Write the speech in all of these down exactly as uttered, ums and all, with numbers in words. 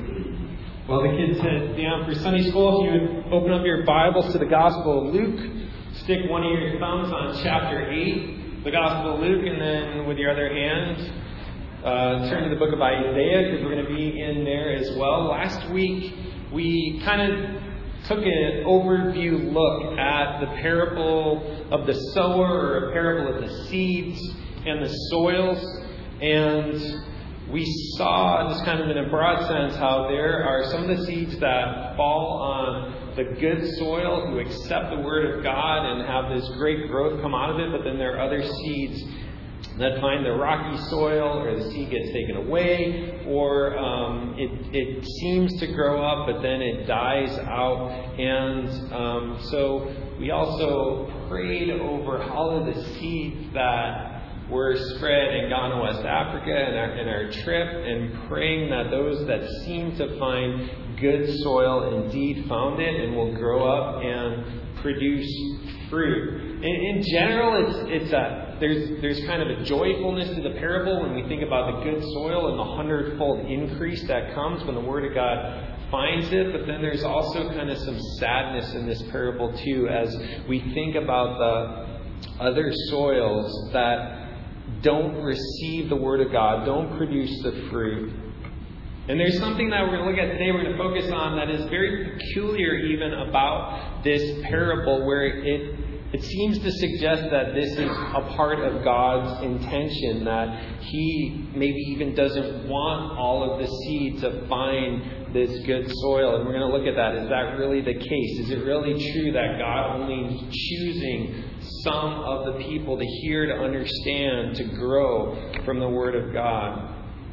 Well, the kids head down for Sunday school. If you would open up your Bibles to the Gospel of Luke, stick one of your thumbs on chapter eight, the Gospel of Luke, and then with your other hand, uh, turn to the book of Isaiah, because we're going to be in there as well. Last week, we kind of took an overview look at the parable of the sower, or a parable of the seeds and the soils, and we saw, just kind of in a broad sense, how there are some of the seeds that fall on the good soil who accept the Word of God and have this great growth come out of it, but then there are other seeds that find the rocky soil, or the seed gets taken away, or um, it, it seems to grow up, but then it dies out. And um, so we also prayed over all of the seeds that were spread and gone to West Africa in our, in our trip, and praying that those that seem to find good soil indeed found it and will grow up and produce fruit. In, in general, it's it's a there's there's kind of a joyfulness to the parable when we think about the good soil and the hundredfold increase that comes when the Word of God finds it. But then there's also kind of some sadness in this parable too, as we think about the other soils that don't receive the Word of God, don't produce the fruit. And there's something that we're going to look at today, we're going to focus on, that is very peculiar even about this parable, where it it seems to suggest that this is a part of God's intention, that He maybe even doesn't want all of the seed to find this good soil. And we're going to look at that. Is that really the case? Is it really true that God only is choosing some of the people to hear, to understand, to grow from the Word of God?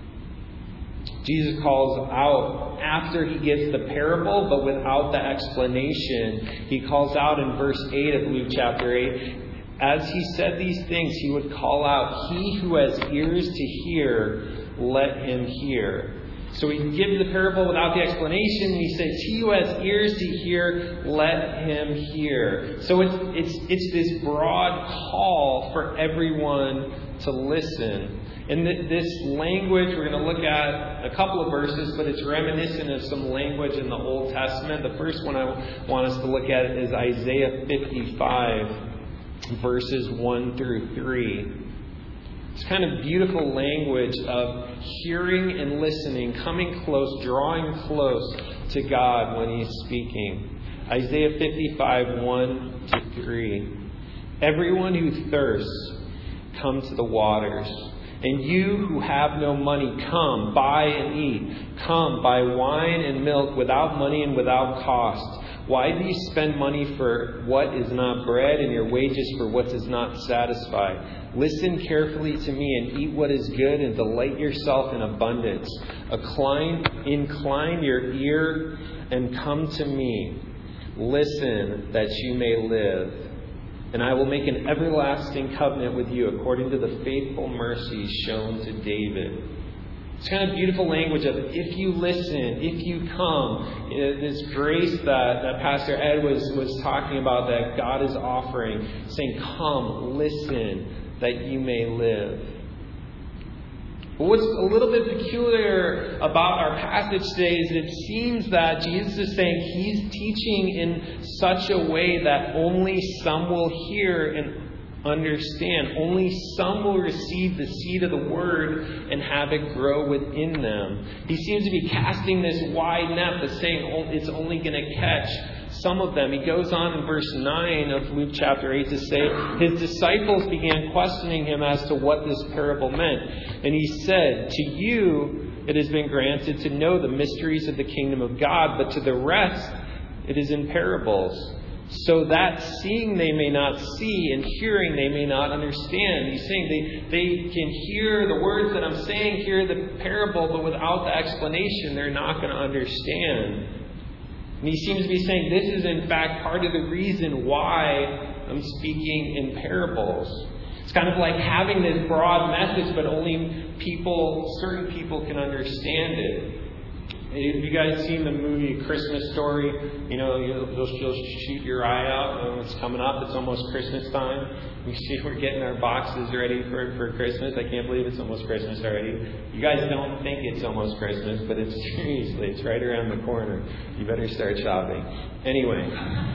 Jesus calls out after He gives the parable, but without the explanation. He calls out in verse eight of Luke chapter eight, as He said these things, He would call out, "He who has ears to hear, let him hear." So He gives the parable without the explanation. He says, "He who has ears to hear, let him hear." So it's it's it's this broad call for everyone to listen. And th- this language, we're going to look at a couple of verses, but it's reminiscent of some language in the Old Testament. The first one I want us to look at is Isaiah fifty-five, verses one through three. It's kind of beautiful language of hearing and listening, coming close, drawing close to God when He's speaking. Isaiah fifty-five, one to three. "Everyone who thirsts, come to the waters. And you who have no money, come, buy and eat. Come, buy wine and milk without money and without cost. Why do you spend money for what is not bread, and your wages for what does not satisfy? Listen carefully to me and eat what is good, and delight yourself in abundance. Incline, incline your ear and come to me. Listen that you may live. And I will make an everlasting covenant with you according to the faithful mercies shown to David." It's kind of beautiful language of, if you listen, if you come, this grace that, that Pastor Ed was, was talking about, that God is offering, saying, come, listen, that you may live. But what's a little bit peculiar about our passage today is it seems that Jesus is saying He's teaching in such a way that only some will hear and understand. Only some will receive the seed of the Word and have it grow within them. He seems to be casting this wide net, but saying it's only going to catch some of them. He goes on in verse nine of Luke chapter eight to say, His disciples began questioning Him as to what this parable meant. And He said, "To you it has been granted to know the mysteries of the kingdom of God, but to the rest it is in parables, so that seeing they may not see, and hearing they may not understand." He's saying they, they can hear the words that I'm saying, hear the parable, but without the explanation, they're not going to understand. And He seems to be saying this is in fact part of the reason why I'm speaking in parables. It's kind of like having this broad message, but only people, certain people can understand it. Have you guys seen the movie Christmas Story? You know, you'll, you'll, you'll shoot your eye out when it's coming up. It's almost Christmas time. You see, we're getting our boxes ready for, for Christmas. I can't believe it's almost Christmas already. You guys don't think it's almost Christmas, but it's seriously, it's right around the corner. You better start shopping. Anyway.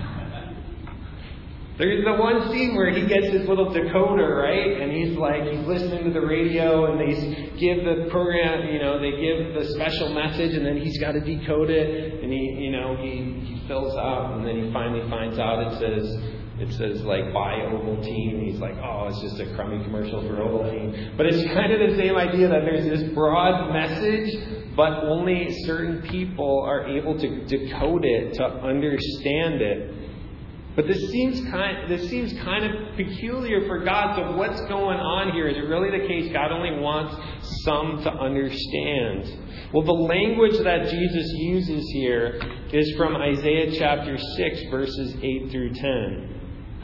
There's the one scene where he gets his little decoder, right? And he's like, he's listening to the radio and they give the program, you know, they give the special message and then he's got to decode it. And he, you know, he, he fills out and then he finally finds out it says, it says like, buy Ovaltine. And he's like, oh, it's just a crummy commercial for Ovaltine. But it's kind of the same idea that there's this broad message, but only certain people are able to decode it, to understand it. But this seems kind this seems kind of peculiar for God. So what's going on here? Is it really the case God only wants some to understand? Well, the language that Jesus uses here is from Isaiah chapter six, verses eight through ten.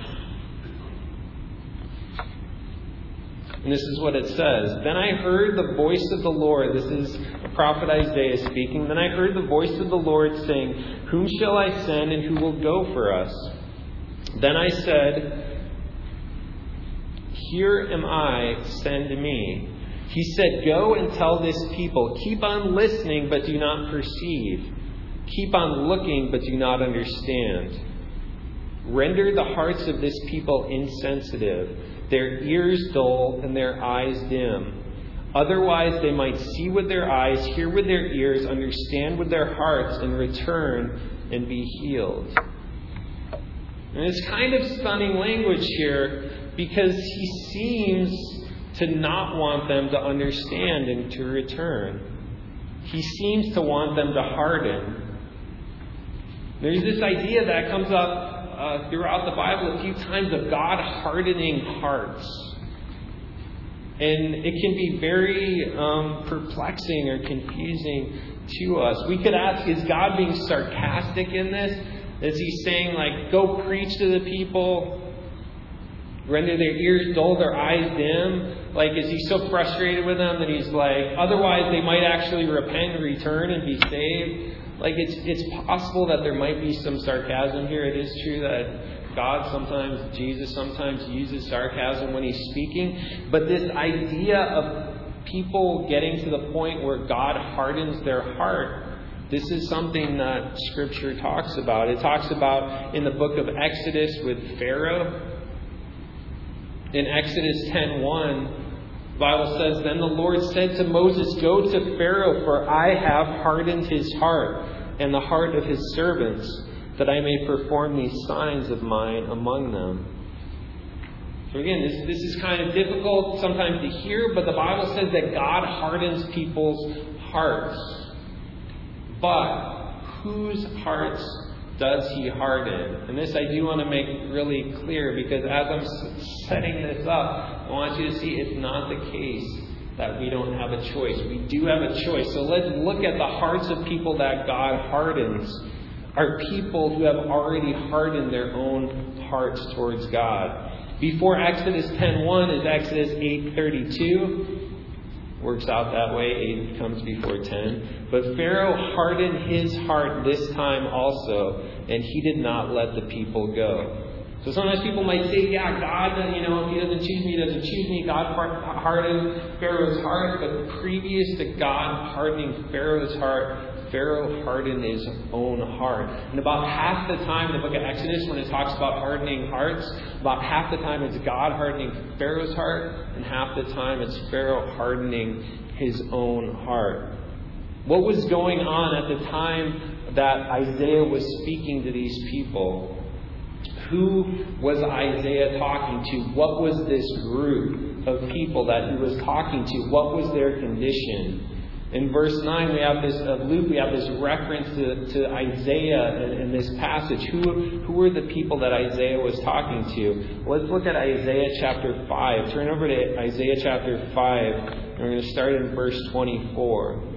And this is what it says. Then I heard the voice of the Lord. This is the prophet Isaiah speaking. Then I heard the voice of the Lord saying, whom shall I send and who will go for us? Then I said, here am I, send me. He said, go and tell this people, keep on listening but do not perceive. Keep on looking but do not understand. Render the hearts of this people insensitive, their ears dull and their eyes dim. Otherwise they might see with their eyes, hear with their ears, understand with their hearts, and return and be healed. And it's kind of stunning language here because he seems to not want them to understand and to return. He seems to want them to harden. There's this idea that comes up uh, throughout the Bible a few times of God hardening hearts. And it can be very um, perplexing or confusing to us. We could ask, is God being sarcastic in this? Is he saying, like, go preach to the people, render their ears dull, their eyes dim? Like, is he so frustrated with them that he's like, otherwise they might actually repent and return and be saved? Like, it's it's possible that there might be some sarcasm here. It is true that God sometimes, Jesus sometimes uses sarcasm when he's speaking. But this idea of people getting to the point where God hardens their heart, this is something that Scripture talks about. It talks about in the book of Exodus with Pharaoh. In Exodus ten one, the Bible says, then the Lord said to Moses, go to Pharaoh, for I have hardened his heart and the heart of his servants, that I may perform these signs of mine among them. So again, this, this is kind of difficult sometimes to hear, but the Bible says that God hardens people's hearts. But whose hearts does he harden? And this I do want to make really clear, because as I'm setting this up, I want you to see it's not the case that we don't have a choice. We do have a choice. So let's look at the hearts of people that God hardens. Are people who have already hardened their own hearts towards God. Before Exodus ten one is Exodus eight thirty-two. Works out that way. eight comes before ten. But Pharaoh hardened his heart this time also, and he did not let the people go. So sometimes people might say, yeah, God, you know, if he doesn't choose me, he doesn't choose me. God hardened Pharaoh's heart. But previous to God hardening Pharaoh's heart, Pharaoh hardened his own heart. And about half the time in the book of Exodus, when it talks about hardening hearts, about half the time it's God hardening Pharaoh's heart, and half the time it's Pharaoh hardening his own heart. What was going on at the time that Isaiah was speaking to these people? Who was Isaiah talking to? What was this group of people that he was talking to? What was their condition? In verse nine, we have this of Luke. We have this reference to, to Isaiah in, in this passage. Who who were the people that Isaiah was talking to? Well, let's look at Isaiah chapter five. Turn over to Isaiah chapter five, and we're going to start in verse twenty-four.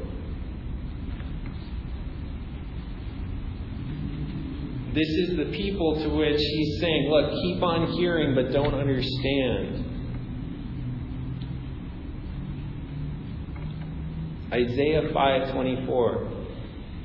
This is the people to which he's saying, look, keep on hearing, but don't understand. Isaiah five twenty-four.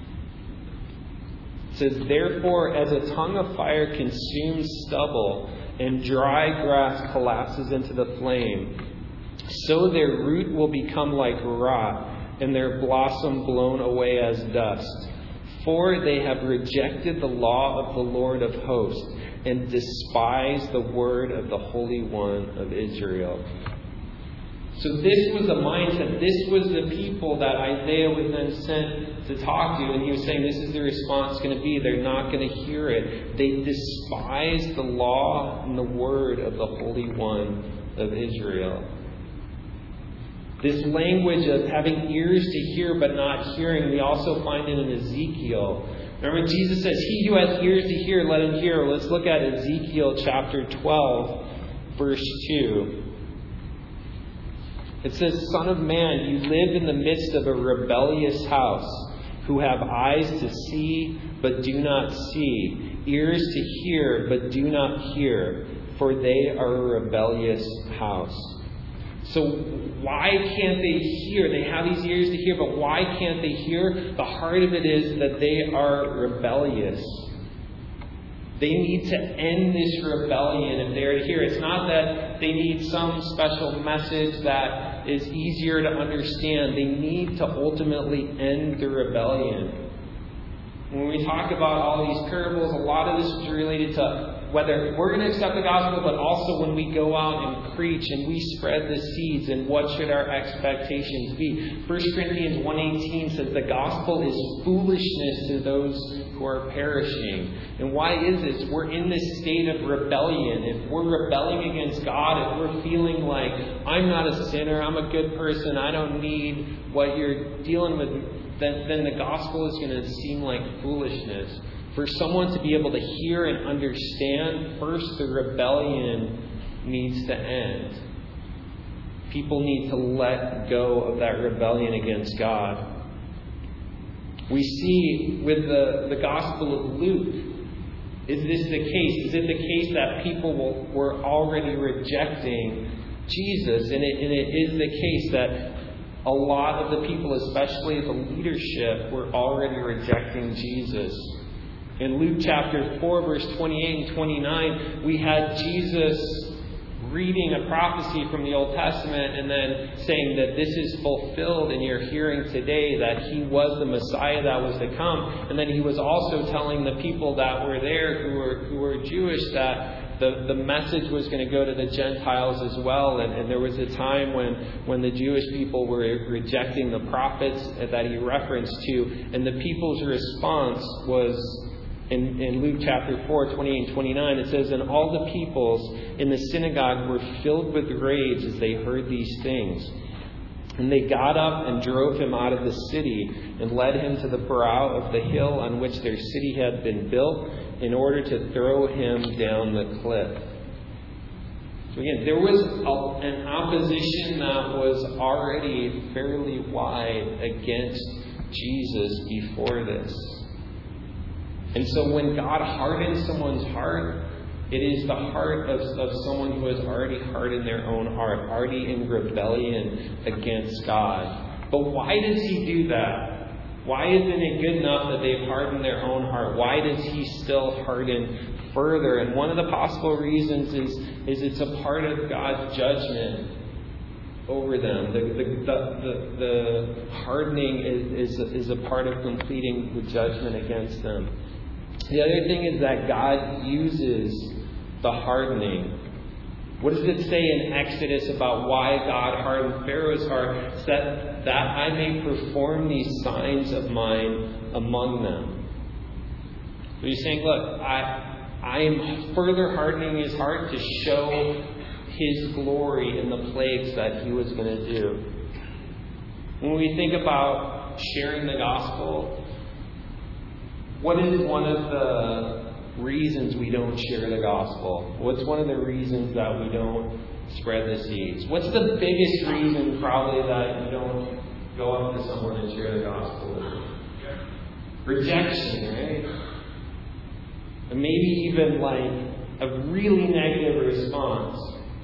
It says, therefore, as a tongue of fire consumes stubble and dry grass collapses into the flame, so their root will become like rot and their blossom blown away as dust. For they have rejected the law of the Lord of hosts and despised the word of the Holy One of Israel. So this was the mindset. This was the people that Isaiah was then sent to talk to. And he was saying this is the response going to be. They're not going to hear it. They despise the law and the word of the Holy One of Israel. This language of having ears to hear but not hearing, we also find it in Ezekiel. Remember, Jesus says, he who has ears to hear, let him hear. Let's look at Ezekiel chapter twelve, verse two. It says, Son of man, you live in the midst of a rebellious house, who have eyes to see but do not see, ears to hear but do not hear, for they are a rebellious house. So why can't they hear? They have these ears to hear, but why can't they hear? The heart of it is that they are rebellious. They need to end this rebellion if they are to hear. It's not that they need some special message that is easier to understand. They need to ultimately end the rebellion. When we talk about all these parables, a lot of this is related to whether we're going to accept the gospel, but also when we go out and preach and we spread the seeds, and what should our expectations be? First Corinthians one eighteen says the gospel is foolishness to those who are perishing. And why is this? We're in this state of rebellion. If we're rebelling against God, if we're feeling like I'm not a sinner, I'm a good person, I don't need what you're dealing with, then, then the gospel is going to seem like foolishness. For someone to be able to hear and understand, first the rebellion needs to end. People need to let go of that rebellion against God. We see with the, the Gospel of Luke, is this the case? Is it the case that people will, were already rejecting Jesus? And it, and it is the case that a lot of the people, especially the leadership, were already rejecting Jesus. In Luke chapter four, verse twenty-eight and twenty-nine, we had Jesus reading a prophecy from the Old Testament and then saying that this is fulfilled in your hearing today, that he was the Messiah that was to come. And then he was also telling the people that were there who were who were Jewish that the, the message was going to go to the Gentiles as well. And, and there was a time when, when the Jewish people were rejecting the prophets that he referenced to, and the people's response was In, in Luke chapter four, twenty-eight and twenty-nine, it says, And all the peoples in the synagogue were filled with rage as they heard these things. And they got up and drove him out of the city and led him to the brow of the hill on which their city had been built in order to throw him down the cliff. So again, there was a, an opposition that was already fairly wide against Jesus before this. And so when God hardens someone's heart, it is the heart of, of someone who has already hardened their own heart, already in rebellion against God. But why does he do that? Why isn't it good enough that they've hardened their own heart? Why does he still harden further? And one of the possible reasons is, is it's a part of God's judgment over them. The, the, the, the, the hardening is, is, is a part of completing the judgment against them. The other thing is that God uses the hardening. What does it say in Exodus about why God hardened Pharaoh's heart? It's that, that I may perform these signs of mine among them. So he's saying, look, I, I am further hardening his heart to show his glory in the plagues that he was going to do. When we think about sharing the gospel, what is one of the reasons we don't share the gospel? What's one of the reasons that we don't spread the seeds? What's the biggest reason probably that you don't go up to someone and share the gospel? Rejection, right? And maybe even like a really negative response.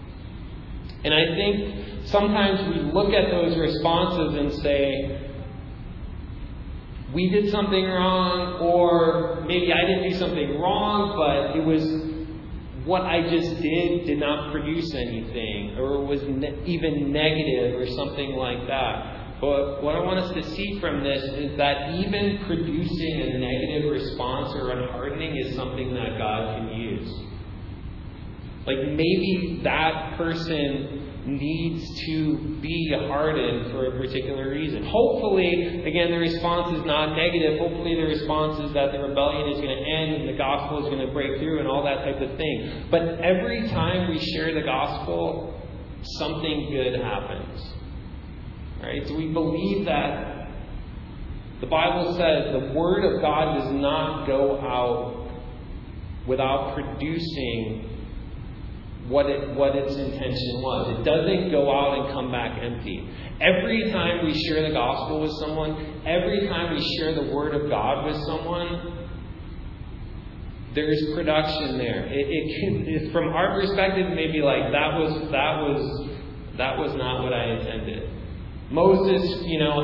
And I think sometimes we look at those responses and say, we did something wrong, or maybe I didn't do something wrong, but it was what I just did did not produce anything, or was ne- even negative or something like that. But what I want us to see from this is that even producing a negative response or unhardening is something that God can use. Like maybe that person needs to be hardened for a particular reason. Hopefully, again, the response is not negative. Hopefully the response is that the rebellion is going to end and the gospel is going to break through and all that type of thing. But every time we share the gospel, something good happens. Right? So we believe that the Bible says the Word of God does not go out without producing what it, what its intention was. It doesn't go out and come back empty. Every time we share the gospel with someone, every time we share the Word of God with someone, there's production there. It, it can, it, from our perspective, it may be like that was that was that was not what I intended. Moses, you know,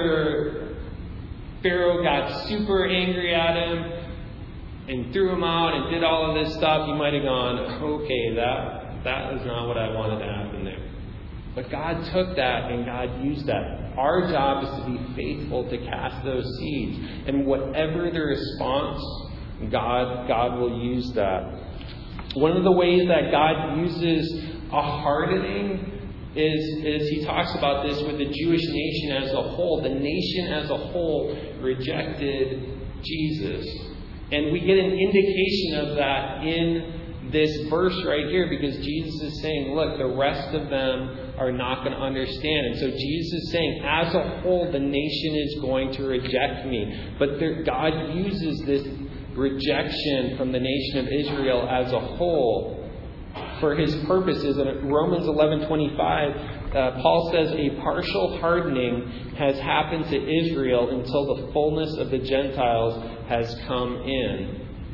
after Pharaoh got super angry at him and threw him out and did all of this stuff, he might have gone, okay, that that is not what I wanted to happen there. But God took that and God used that. Our job is to be faithful to cast those seeds. And whatever the response, God, God will use that. One of the ways that God uses a hardening is, is He talks about this with the Jewish nation as a whole. The nation as a whole rejected Jesus. And we get an indication of that in this verse right here, because Jesus is saying, look, the rest of them are not going to understand. And so Jesus is saying, as a whole, the nation is going to reject me. But there, God uses this rejection from the nation of Israel as a whole for His purposes. And in Romans eleven twenty-five, uh, Paul says, a partial hardening has happened to Israel until the fullness of the Gentiles has come in.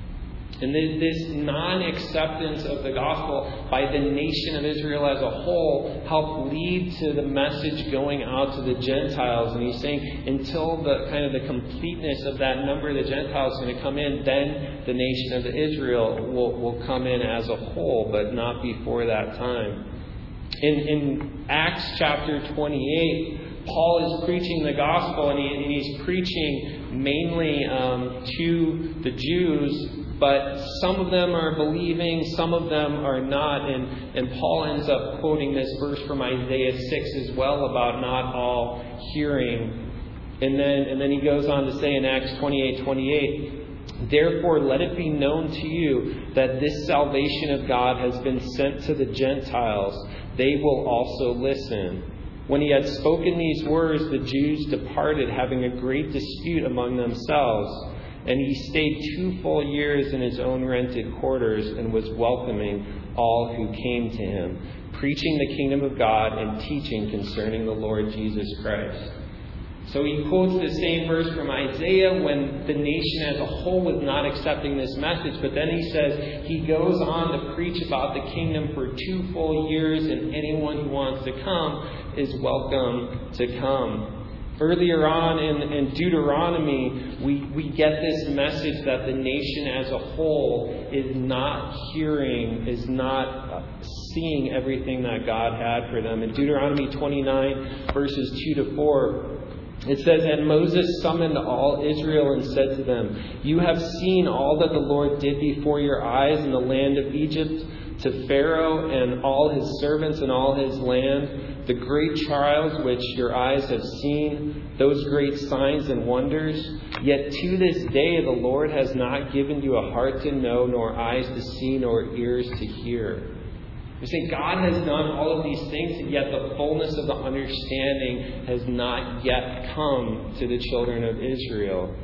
And this non-acceptance of the gospel by the nation of Israel as a whole helped lead to the message going out to the Gentiles. And he's saying until the kind of the completeness of that number of the Gentiles is going to come in, then the nation of Israel will, will come in as a whole, but not before that time. In, in Acts chapter twenty-eight, Paul is preaching the gospel, and, he, and he's preaching mainly um, to the Jews. But some of them are believing, some of them are not. And, and Paul ends up quoting this verse from Isaiah six as well about not all hearing. And then and then he goes on to say in Acts twenty-eight twenty-eight, therefore let it be known to you that this salvation of God has been sent to the Gentiles. They will also listen. When he had spoken these words, the Jews departed, having a great dispute among themselves. And he stayed two full years in his own rented quarters and was welcoming all who came to him, preaching the kingdom of God and teaching concerning the Lord Jesus Christ. So he quotes the same verse from Isaiah when the nation as a whole was not accepting this message. But then he says he goes on to preach about the kingdom for two full years, and anyone who wants to come is welcome to come. Earlier on in, in Deuteronomy, we, we get this message that the nation as a whole is not hearing, is not seeing everything that God had for them. In Deuteronomy twenty-nine, verses two to four, it says, and Moses summoned all Israel and said to them, you have seen all that the Lord did before your eyes in the land of Egypt, to Pharaoh and all his servants and all his land, the great trials which your eyes have seen, those great signs and wonders. Yet to this day the Lord has not given you a heart to know, nor eyes to see, nor ears to hear. You see, God has done all of these things, and yet the fullness of the understanding has not yet come to the children of Israel.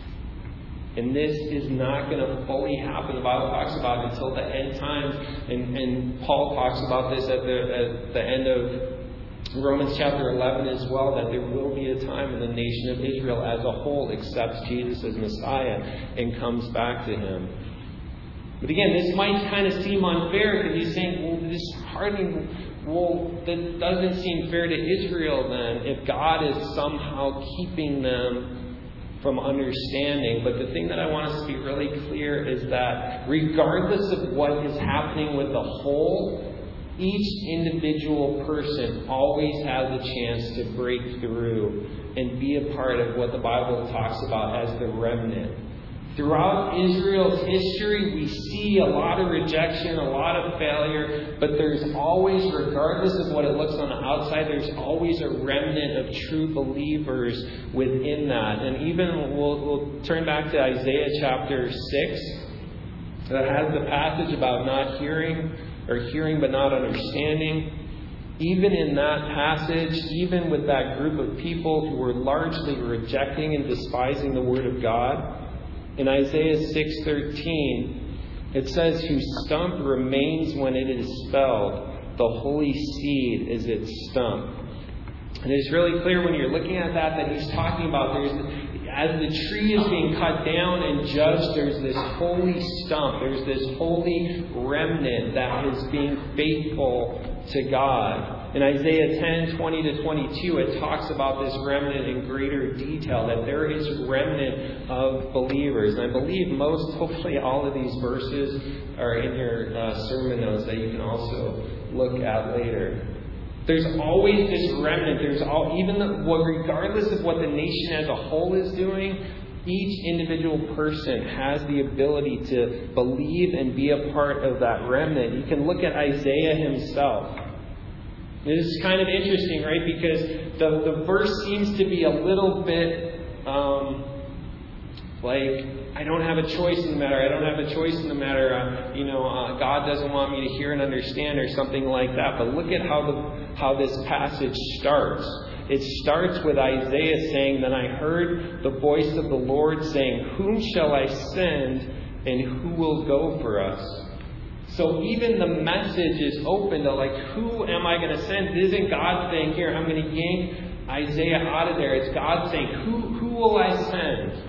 And this is not going to fully happen, the Bible talks about, until the end times. And, and Paul talks about this at the, at the end of Romans chapter eleven as well, that there will be a time when the nation of Israel as a whole accepts Jesus as Messiah and comes back to Him. But again, this might kind of seem unfair, because he's saying, well, this hardening, well, that doesn't seem fair to Israel then, if God is somehow keeping them from understanding. But the thing that I want us to be really clear is that regardless of what is happening with the whole, each individual person always has a chance to break through and be a part of what the Bible talks about as the remnant. Throughout Israel's history, we see a lot of rejection, a lot of failure, but there's always, regardless of what it looks on the outside, there's always a remnant of true believers within that. And even, we'll, we'll turn back to Isaiah chapter six, that has the passage about not hearing, or hearing but not understanding. Even in that passage, even with that group of people who were largely rejecting and despising the Word of God, in Isaiah six thirteen, it says, "Whose stump remains when it is spelled, the holy seed is its stump." And it's really clear when you're looking at that that he's talking about there's, as the tree is being cut down and judged, there's this holy stump, there's this holy remnant that is being faithful to God. In Isaiah ten, twenty to twenty-two, it talks about this remnant in greater detail, that there is a remnant of believers. And I believe most, hopefully all of these verses are in your uh, sermon notes that you can also look at later. There's always this remnant. There's all, even the, well, regardless of what the nation as a whole is doing, each individual person has the ability to believe and be a part of that remnant. You can look at Isaiah himself. This is kind of interesting, right? Because the, the verse seems to be a little bit um, like, I don't have a choice in the matter. I don't have a choice in the matter. Uh, you know, uh, God doesn't want me to hear and understand, or something like that. But look at how the how this passage starts. It starts with Isaiah saying, "Then I heard the voice of the Lord saying, 'Whom shall I send, and who will go for us?'" So even the message is open to, like, who am I going to send? It isn't God saying, "Here, I'm going to yank Isaiah out of there." It's God saying, who, who will I send?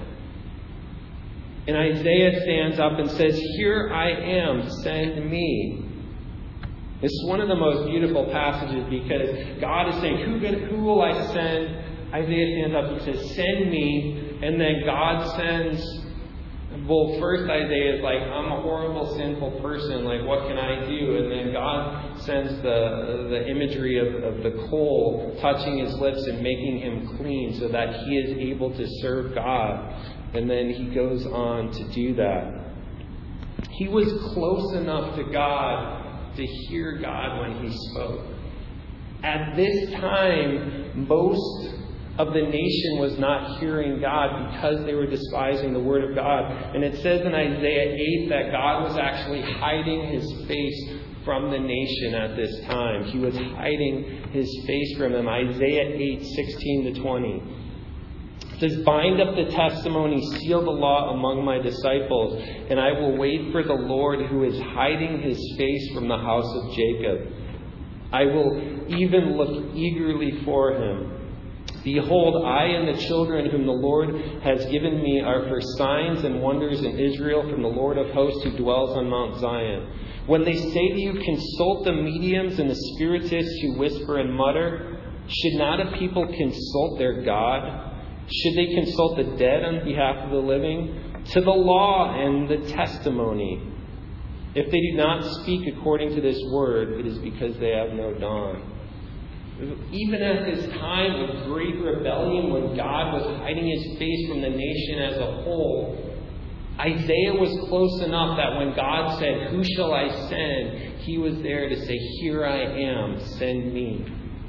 And Isaiah stands up and says, "Here I am, send me." This is one of the most beautiful passages because God is saying, who, who will I send? Isaiah stands up and says, "Send me." And then God sends... Well, first Isaiah is like, "I'm a horrible, sinful person. Like, what can I do?" And then God sends the the imagery of, of the coal touching his lips and making him clean so that he is able to serve God. And then he goes on to do that. He was close enough to God to hear God when he spoke. At this time, most of the nation was not hearing God because they were despising the Word of God. And it says in Isaiah eight that God was actually hiding his face from the nation at this time. He was hiding his face from them. Isaiah eight, sixteen to twenty. It says, "Bind up the testimony, seal the law among my disciples, and I will wait for the Lord who is hiding his face from the house of Jacob. I will even look eagerly for him. Behold, I and the children whom the Lord has given me are for signs and wonders in Israel from the Lord of hosts who dwells on Mount Zion. When they say to you, 'Consult the mediums and the spiritists who whisper and mutter,' should not a people consult their God? Should they consult the dead on behalf of the living? To the law and the testimony. If they do not speak according to this word, it is because they have no dawn." Even at this time of great rebellion, when God was hiding his face from the nation as a whole, Isaiah was close enough that when God said, "Who shall I send?" he was there to say, "Here I am, send me."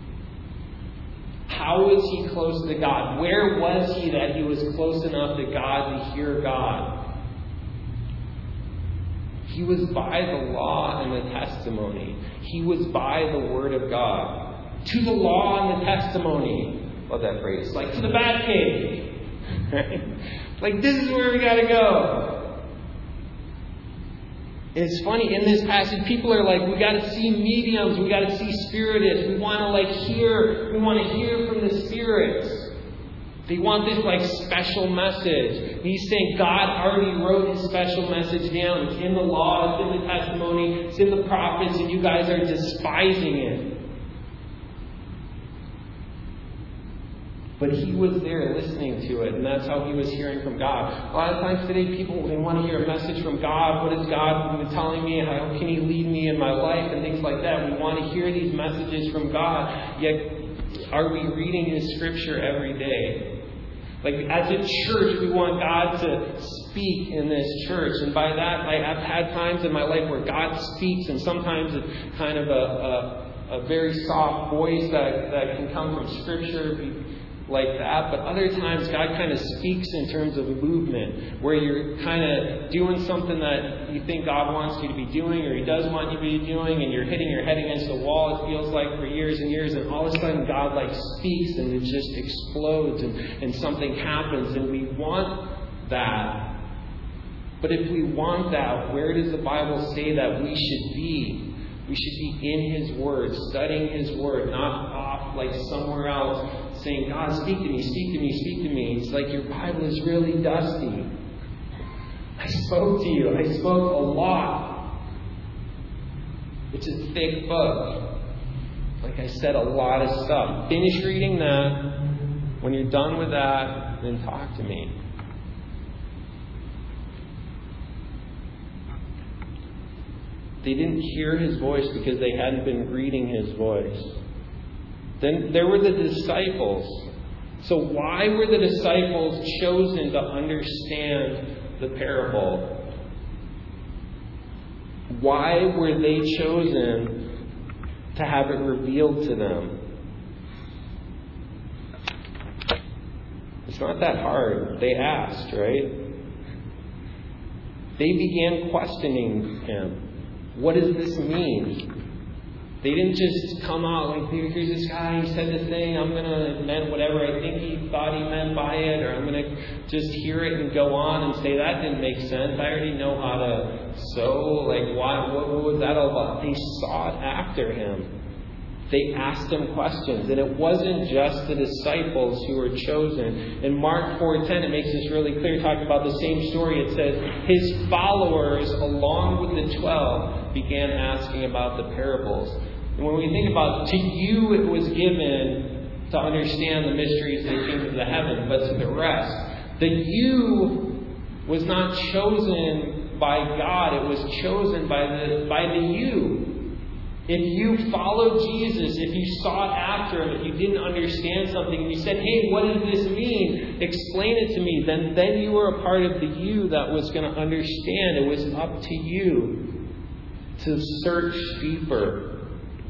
How was he close to God? Where was he that he was close enough to God to hear God? He was by the law and the testimony. He was by the Word of God. To the law and the testimony. Love that phrase. Like to the bat cave. Right? Like, this is where we got to go. It's funny, in this passage, people are like, we got to see mediums, we got to see spiritists, we want to like hear, we want to hear from the spirits. They want this like special message. He's saying God already wrote his special message down. It's in the law, it's in the testimony, it's in the prophets, and you guys are despising it. But he was there listening to it, and that's how he was hearing from God. A lot of times today, people, they want to hear a message from God. What is God telling me? How can he lead me in my life? And things like that. We want to hear these messages from God. Yet, are we reading his scripture every day? Like, as a church, we want God to speak in this church. And by that, like, I've had times in my life where God speaks, and sometimes it's kind of a, a, a very soft voice that, that can come from scripture, like that. But other times God kind of speaks in terms of movement, where you're kind of doing something that you think God wants you to be doing, or he does want you to be doing, and you're hitting your head against the wall, it feels like, for years and years, and all of a sudden God like speaks and it just explodes and, and something happens, and we want that. But if we want that, where does the Bible say that we should be? We should be in his word, studying his word, not off like somewhere else, saying, God, speak to me, speak to me, speak to me. It's like your Bible is really dusty. I spoke to you. I spoke a lot. It's a thick book. Like I said, a lot of stuff. Finish reading that. When you're done with that, then talk to me. They didn't hear his voice because they hadn't been reading his voice. Then there were the disciples. So why were the disciples chosen to understand the parable? Why were they chosen to have it revealed to them? It's not that hard. They asked, right? They began questioning him. What does this mean? They didn't just come out like, here's this guy, he said this thing, I'm going to meant whatever I think he thought he meant by it, or I'm going to just hear it and go on and say, that didn't make sense. I already know how to sew. Like, why, what, what was that all about? They sought after him. They asked him questions. And it wasn't just the disciples who were chosen. In Mark four ten, it makes this really clear, talking about the same story. It says, his followers, along with the twelve, began asking about the parables. And when we think about, to you it was given to understand the mysteries of the kingdom of the heaven, but to the rest, the you was not chosen by God. It was chosen by the by the you. If you followed Jesus, if you sought after him, if you didn't understand something, and you said, hey, what does this mean? Explain it to me. Then, then you were a part of the you that was going to understand. It was up to you to search deeper.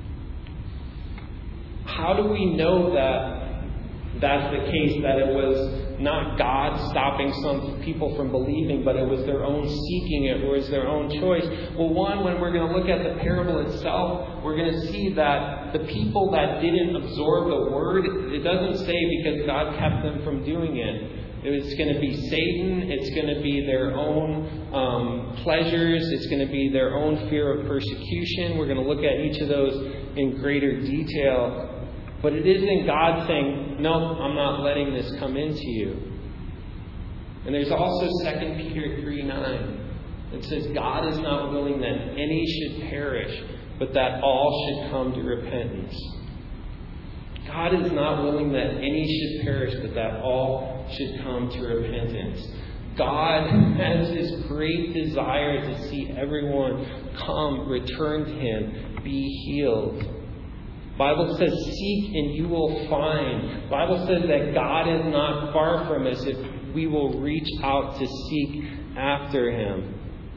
How do we know that that's the case, that it was not God stopping some people from believing, but it was their own seeking, it was their own choice? Well, one, when we're going to look at the parable itself, we're going to see that the people that didn't absorb the word, it doesn't say because God kept them from doing it. It's going to be Satan. It's going to be their own um, pleasures. It's going to be their own fear of persecution. We're going to look at each of those in greater detail. But it isn't God saying, no, I'm not letting this come into you. And there's also Second Peter three nine. It says, God is not willing that any should perish, but that all should come to repentance. God is not willing that any should perish, but that all should come to repentance. God has this great desire to see everyone come, return to him, be healed. Bible says, seek and you will find. Bible says that God is not far from us if we will reach out to seek after him.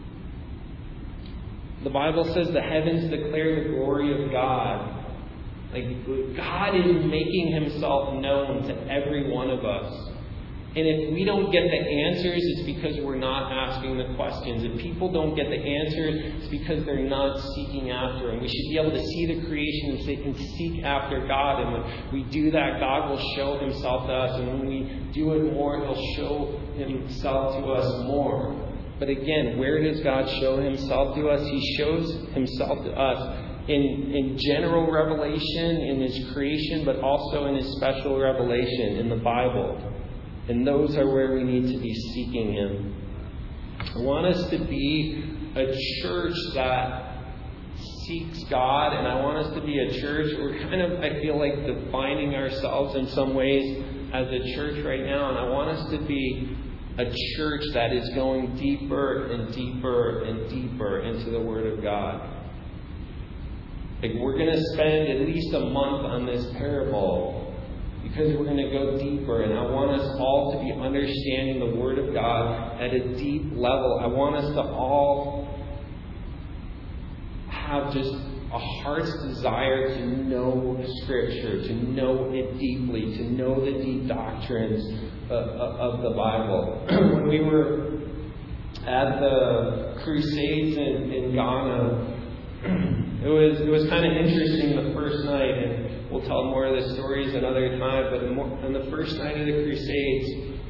The Bible says the heavens declare the glory of God. Like, God is making himself known to every one of us. And if we don't get the answers, it's because we're not asking the questions. If people don't get the answers, it's because they're not seeking after him. We should be able to see the creation and, say, and seek after God. And when we do that, God will show himself to us. And when we do it more, he'll show himself to us more. But again, where does God show himself to us? He shows himself to us in, in general revelation, in his creation, but also in his special revelation in the Bible. And those are where we need to be seeking him. I want us to be a church that seeks God, and I want us to be a church. We're kind of, I feel like, defining ourselves in some ways as a church right now, and I want us to be a church that is going deeper and deeper and deeper into the Word of God. Like, we're going to spend at least a month on this parable because we're going to go deeper, and I want us all to be understanding the Word of God at a deep level. I want us to all have just a heart's desire to know Scripture, to know it deeply, to know the deep doctrines of, of the Bible. When we were at the Crusades in, in Ghana, it was it was kind of interesting the first night, and we'll tell more of the stories another time, but on the first night of the Crusades,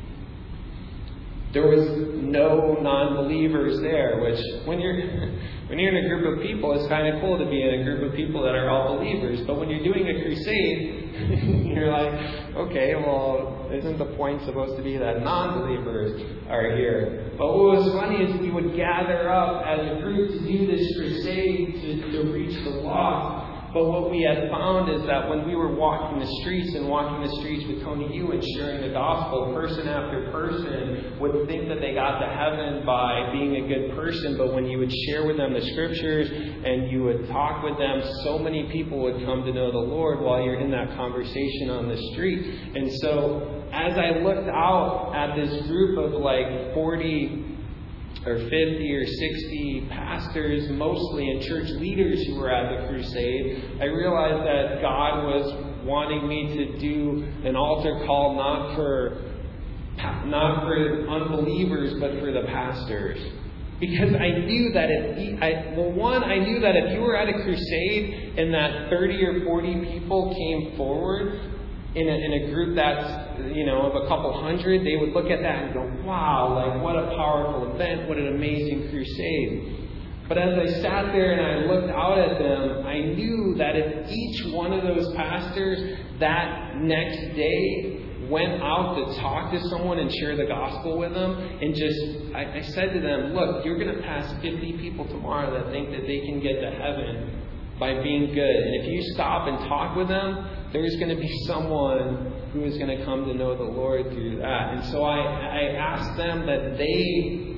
there was no non-believers there, which when you're when you're in a group of people, it's kind of cool to be in a group of people that are all believers. But when you're doing a crusade, you're like, okay, well, isn't the point supposed to be that non-believers are here? But what was funny is we would gather up as a group to do this crusade to, to reach the lost. But what we had found is that when we were walking the streets and walking the streets with Tony Yu and sharing the gospel, person after person would think that they got to heaven by being a good person. But when you would share with them the Scriptures and you would talk with them, so many people would come to know the Lord while you're in that conversation on the street. And so as I looked out at this group of like forty or fifty or sixty pastors, mostly, and church leaders who were at the crusade, I realized that God was wanting me to do an altar call not for not for unbelievers, but for the pastors. Because I knew that if I, well, one, I knew that if you were at a crusade and that thirty or forty people came forward in a, in a group that's, you know, of a couple hundred, they would look at that and go, wow, like what a powerful event, what an amazing crusade. But as I sat there and I looked out at them, I knew that if each one of those pastors that next day went out to talk to someone and share the gospel with them, and just, I, I said to them, look, you're going to pass fifty people tomorrow that think that they can get to heaven by being good. And if you stop and talk with them, there's going to be someone who is going to come to know the Lord through that. And so I, I asked them that they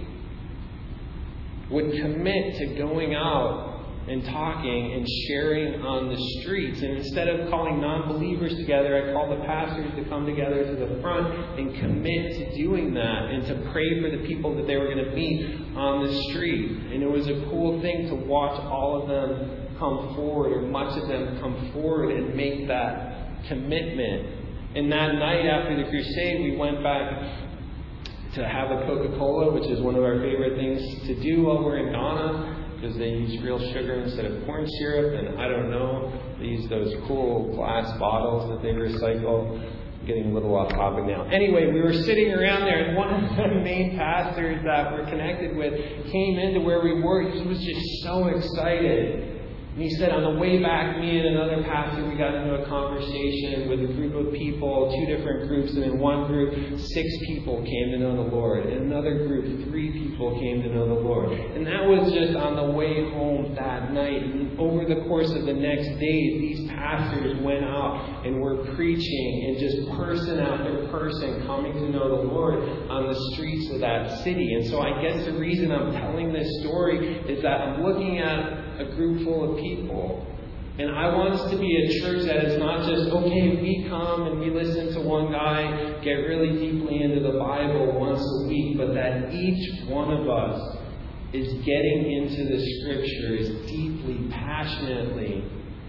would commit to going out and talking and sharing on the streets. And instead of calling non-believers together, I called the pastors to come together to the front and commit to doing that and to pray for the people that they were going to meet on the street. And it was a cool thing to watch all of them come forward, or much of them come forward and make that commitment. And that night after the crusade, we went back to have a Coca-Cola, which is one of our favorite things to do while we're in Ghana, because they use real sugar instead of corn syrup, and I don't know, they use those cool glass bottles that they recycle. I'm getting a little off topic now. Anyway, we were sitting around there, and one of the main pastors that we're connected with came into where we were. He was just so excited. And he said, on the way back, me and another pastor, we got into a conversation with a group of people, two different groups. And in one group, six people came to know the Lord. In another group, three people came to know the Lord. And that was just on the way home that night. And over the course of the next days, these pastors went out and were preaching, and just person after person coming to know the Lord on the streets of that city. And so I guess the reason I'm telling this story is that I'm looking at a group full of people. And I want us to be a church that is not just, okay, we come and we listen to one guy get really deeply into the Bible once a week, but that each one of us is getting into the Scriptures deeply, passionately,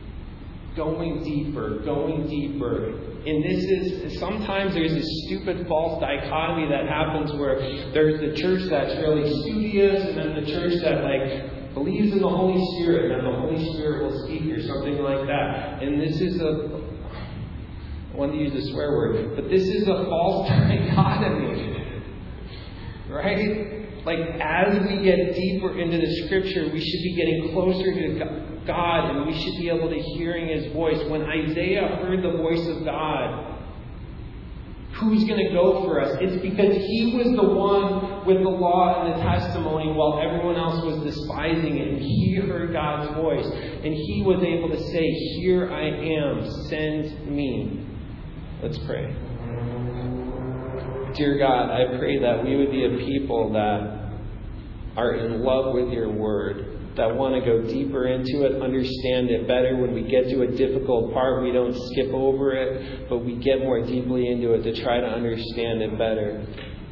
going deeper, going deeper. And this is, sometimes there's this stupid false dichotomy that happens where there's the church that's really studious, and then the church that, like, believes in the Holy Spirit, and the Holy Spirit will speak, or something like that. And this is a, I want to use a swear word, but this is a false dichotomy. Right? Like, as we get deeper into the Scripture, we should be getting closer to God, and we should be able to hearing His voice. When Isaiah heard the voice of God, who's going to go for us? It's because he was the one with the law and the testimony while everyone else was despising it. And he heard God's voice. And he was able to say, here I am, send me. Let's pray. Dear God, I pray that we would be a people that are in love with your word, that want to go deeper into it, understand it better. When we get to a difficult part, we don't skip over it, but we get more deeply into it to try to understand it better.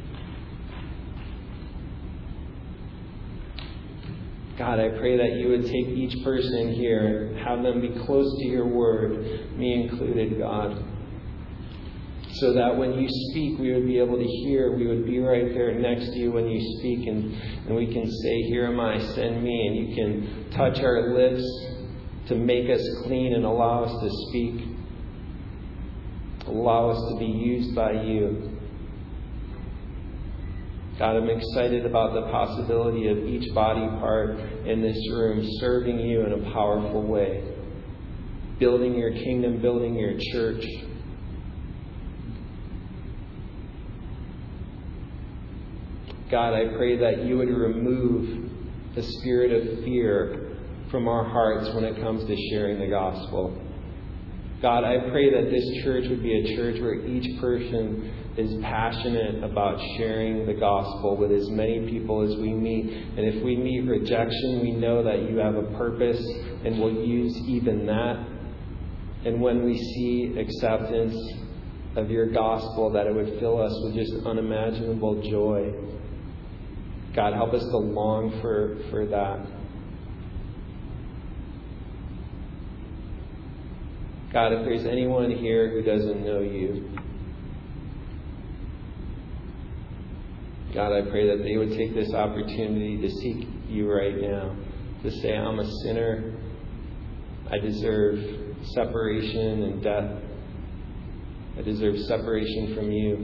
God, I pray that you would take each person here, have them be close to your word, me included, God, so that when you speak, we would be able to hear. We would be right there next to you when you speak, and, and we can say, here am I, send me. And you can touch our lips to make us clean and allow us to speak. Allow us to be used by you. God, I'm excited about the possibility of each body part in this room serving you in a powerful way. Building your kingdom, building your church. God, I pray that you would remove the spirit of fear from our hearts when it comes to sharing the gospel. God, I pray that this church would be a church where each person is passionate about sharing the gospel with as many people as we meet. And if we meet rejection, we know that you have a purpose and we'll use even that. And when we see acceptance of your gospel, that it would fill us with just unimaginable joy. God, help us to long for, for that. God, if there's anyone here who doesn't know you, God, I pray that they would take this opportunity to seek you right now, to say, I'm a sinner. I deserve separation and death. I deserve separation from you.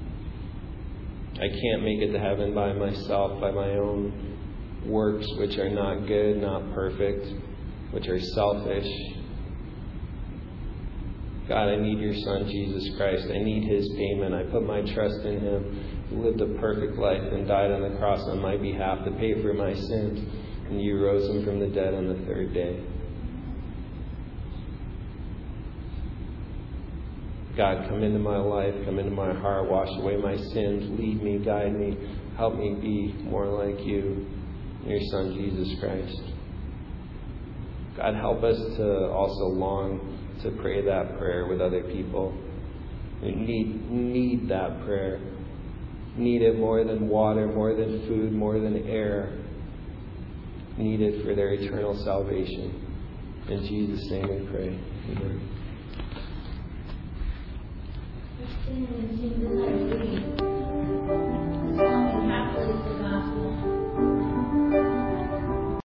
I can't make it to heaven by myself, by my own works, which are not good, not perfect, which are selfish. God, I need your Son, Jesus Christ. I need his payment. I put my trust in him. He lived a perfect life and died on the cross on my behalf to pay for my sins. And you rose him from the dead on the third day. God, come into my life, come into my heart, wash away my sins, lead me, guide me, help me be more like you, your Son, Jesus Christ. God, help us to also long to pray that prayer with other people. We need, need that prayer. Need it more than water, more than food, more than air. Need it for their eternal salvation. In Jesus' name we pray. Amen. Sing and sing the night. The song is happily